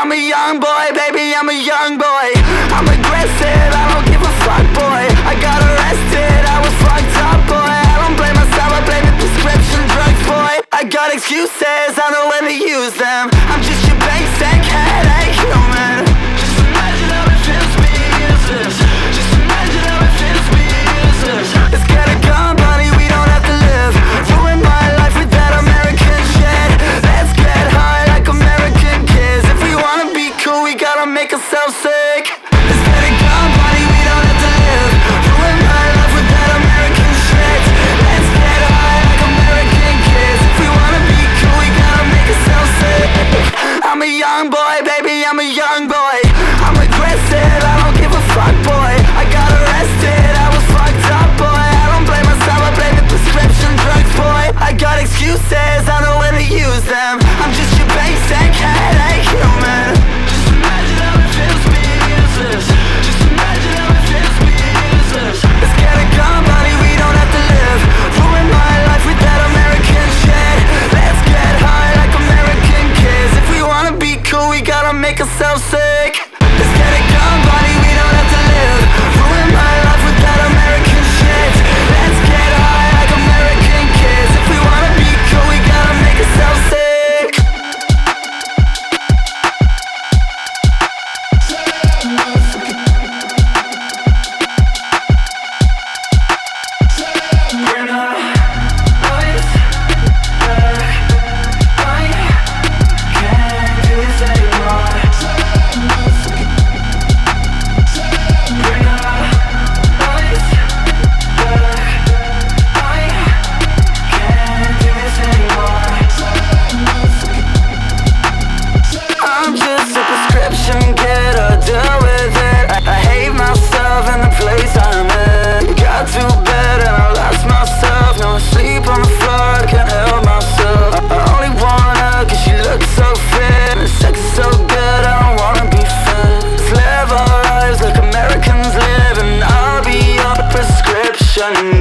I'm a young boy, baby, I'm a young boy. I'm aggressive, I don't give a fuck, boy. I got arrested, I was fucked up, boy. I don't blame myself, I blame the prescription drugs, boy. I got excuses, I know when to use them. I'm just your basic headache human. Just imagine how it feels to be useless. Just imagine how it feels to be useless. Let's get a gun, buddy, we don't have to live. Ruin my life with that American shit. Let's get high like American kids. If we wanna be cool, we gotta make ourselves sick. Let's get a gun, buddy, we don't have to live. Ruin my life with that American shit. Let's get high like American kids. If we wanna be cool, we gotta make ourselves sick. I'm a young boy, baby, I'm a young boy. I'm aggressive, I don't give a fuck, boy. I got arrested, I was fucked up, boy. I don't blame myself, I blame the prescription drugs, boy. I got excuses, I know when to use them. I'm just your basic headache human. Just imagine how it feels to be useless. Just imagine how it feels to be useless. Let's get a gun, buddy, we don't have to live. Ruin my life with that American shit. Let's get high like American kids. If we wanna be cool, we gotta make ourselves sick. Let's get a gun, buddy, we don't have to live. Ruin my life with that American shit. Let's get high like American kids. If we wanna be cool, we gotta make ourselves sick. Bring the lights back. I can't do this anymore. Bring the lights back. I can't do this anymore. I'm just a prescription getter, deal with it. I hate myself and the place I'm in. Got too bad and I lost myself. Now I sleep on the floor, I can't help myself. I only want her cause she looks so fit. And sex is so good, I don't wanna be fed. Let's live our lives like Americans live, and I'll be your prescription.